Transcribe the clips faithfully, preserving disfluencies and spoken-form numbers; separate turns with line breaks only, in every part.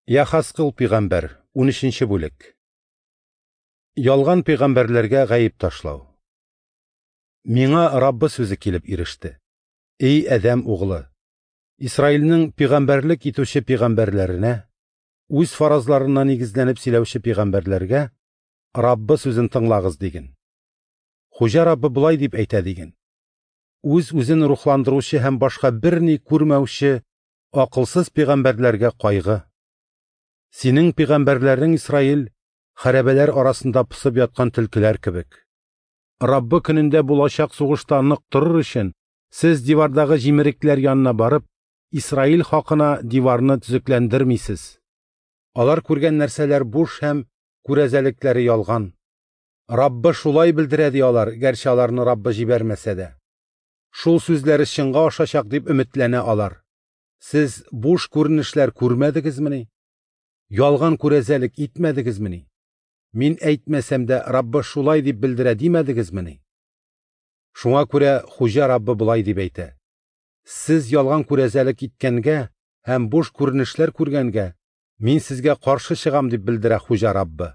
Яхаскыл пигамбәр, унөченче бүлек. Ялган пигамбәрләргә гаип ташлау. Миңа Раббы сүзе килеп иреште. Эй Адәм угылы, Исраилнең пигамбәрлек итүче пигамбәрләренә, үз фаразларына нигезләнеп сөйләүче пигамбәрләргә Раббы сүзен тыңлагыз диген. Хуҗа Раббы булай дип әйтә диген. Үз үзен рухландыручы һәм башка берни күрмәүче акылсыз пигамбәрләргә кайгы. Синең пигамбәрләрең Исраил хәрабәләр арасында пысып яткан төлкеләр кебек. Раббы көнендә булачак сугышта нык торыр өчен, сез дивардагы җимерекләр янына барып, Исраил хакына диварны төзекләндермисез. Алар күргән нәрсәләр буш һәм күрәзәлекләре ялган. Раббы шулай белдерә ди алар, гәрчә аларны Раббы җибәрмәсә дә. Шул сүзләре чынга ашачак дип өметләнә алар. Сез буш күренешләр күрмәдегезмени? Ялган күрәзәлек итмәдегезмени? Мин әйтмәсәм дә Раббы шулай дип белдерә димәдегезмени? Шуңа күрә Хуҗа Раббы булай дип әйтә. Сез ялган күрәзәлек иткәнгә һәм буш күренешләр күргәнгә, мин сезгә каршы чыгам дип белдерә Хуҗа Раббы.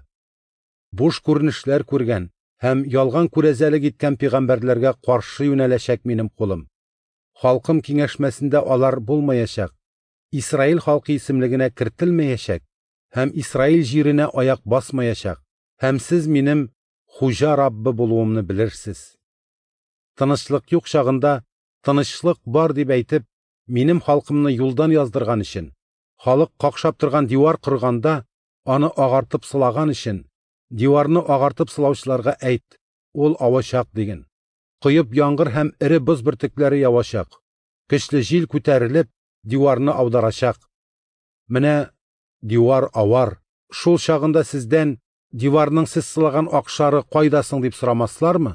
Буш күренешләр күргән һәм ялган күрәзәлек иткән пигамбәрләргә каршы юнәләчәк минем кулым. Халкым киңәшмәсендә алар булмаячак. Исраил халкы исемлегенә кертелмәячәк һәм Исраил җиренә аяк басмаячак. Һәм сез минем Хуҗа Раббы булуымны белерсез. Тынычлык юк чагында тынычлык бар дип әйтеп, минем халкымны юлдан яздырган өчен, халык какшап торган дивар корганда, аны агартып сылаган өчен, диварны агартып сылаучыларга әйт, ул авачак диген. Кыйып яңгыр һәм эре боз бөртекләре явачак. Көчле җил күтәрелеп, диварны аударачак. Менә дивар авар. Шул чагында сездән диварның сез сылаган акшары кайдасың дип сорамаслармы?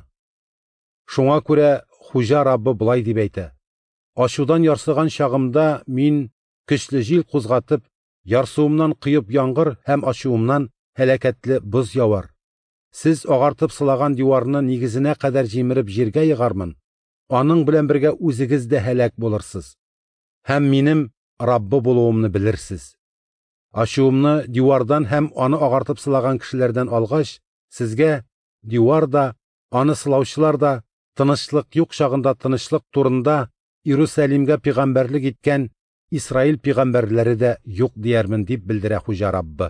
Шуңа күрә Хуҗа Раббы булай дип әйтә. Ачудан ярсыган чагымда мин көчле җил кузгатып, ярсуымнан кыйып яңгыр һәм ачуымнан һәлакәтле боз явар. Сез агартып сылаган диварны нигезенә кадәр җимереп җиргә егармын. Аның белән бергә үзегез дә һәлак булырсыз. Һәм минем Раббы булуымны белерсез. Ачуымны дивардан һәм аны агартып сылаган кешеләрдән алгач, сезгә дивар да, аны сылаучылар да, тынычлык юк чагында тынычлык турында Иерусалимгә пигамбәрлек иткән Исраил пигамбәрләре дә юк диярмен дип белдерә Хуҗа Раббы.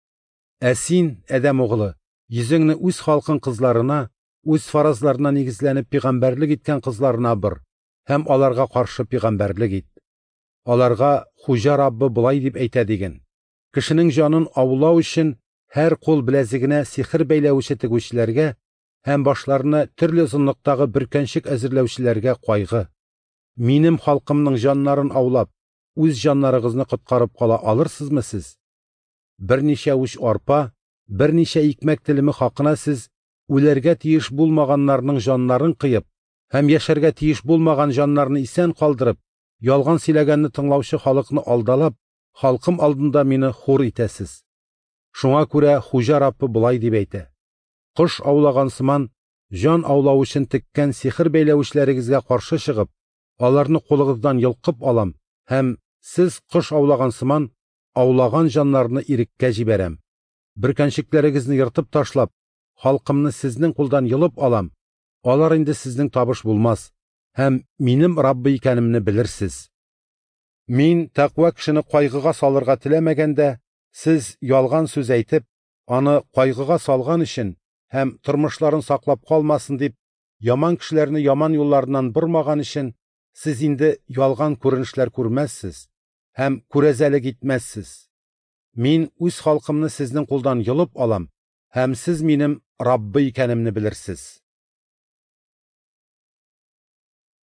Ә син, Адәм угылы, йөзеңне үз халкың кызларына, үз фаразларына нигезләнеп пигамбәрлек иткән кызларына бер һәм аларга каршы пигамбәрлек ит. Аларга Хуҗа Раббы булай дип әйтә диген. Кешенең җанын аулау өчен һәр кул беләзегенә сихер бәйләүче тегүчеләргә һәм башларына төрле зынлыктагы бөркәнчек әзерләүчеләргә кайгы. Минем халкымның җаннарын аулап, үз җаннарыгызны коткарып кала алырсызмы сез? Берничә уч арпа, берничә икмәк телеме хакына сез үләргә тиеш булмаганнарның җаннарын кыеп һәм яшәргә тиеш булмаган җаннарны исән калдырып, ялган сөйләгәнне тыңлаучы халыкны алдалап, халкым алдында мине хур итәсез. Шуңа күрә Хуҗа Раббы булай дип әйтә. Кош аулаган сыман, җан аулау өчен теккән сихер бәйләүчләрегезгә каршы чыгып, аларны кулыгыздан йолкып алам һәм сез кош аулаган сыман, аулаган җаннарны иреккә җибәрәм. Бөркәнчекләрегезне йыртып ташлап, халкымны сезнең кулдан йылып алам. Алар инде сезнең табыш булмас һәм минем Раббы икәнемне белерсез. Мин тәкъва кешене кайгыга салырга теләмәгәндә, сез ялган сүз әйтеп, аны кайгыга салган өчен һәм тормышларын саклап калмасын дип, яман кешеләрне яман юлларыннан бормаган өчен, сез инде ялган күренешләр күрмәссез һәм күрәзәлек итмәссез. Мин үз халкымны сезнең кулдан йылып алам һәм сез минем Раббы икәнемне белерсез.